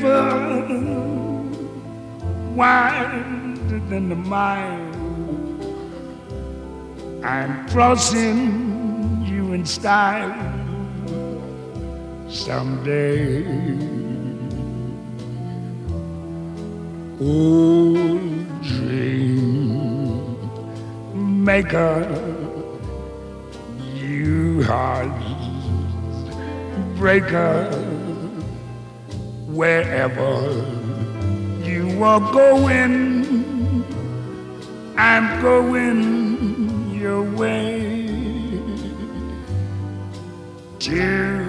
river wider than the mile. I'm crossing you in style someday. Old dream maker, you heartbreaker, wherever you are going, I'm going your way. Two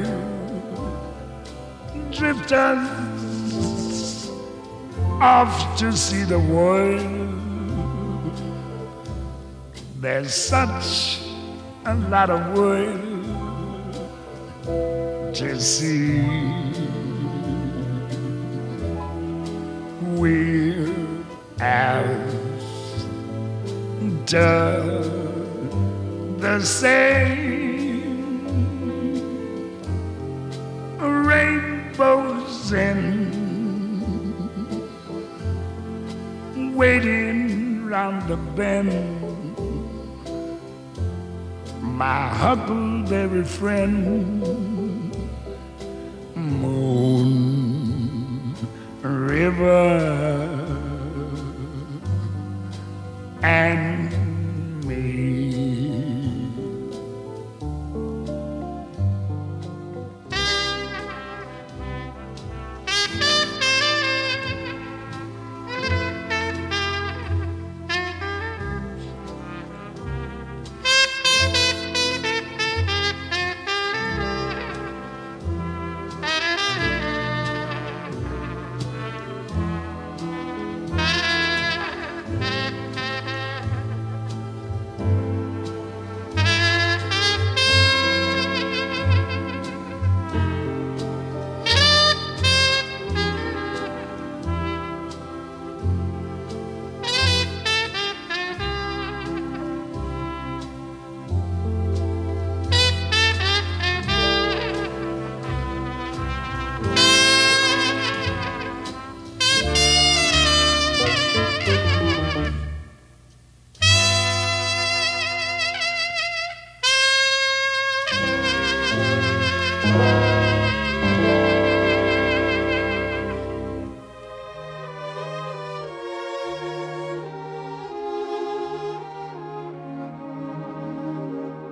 drifters off to see the world. There's such a lot of world to see. We're after the same rainbows in waiting round the bend. My huckleberry friend, Moon River and me.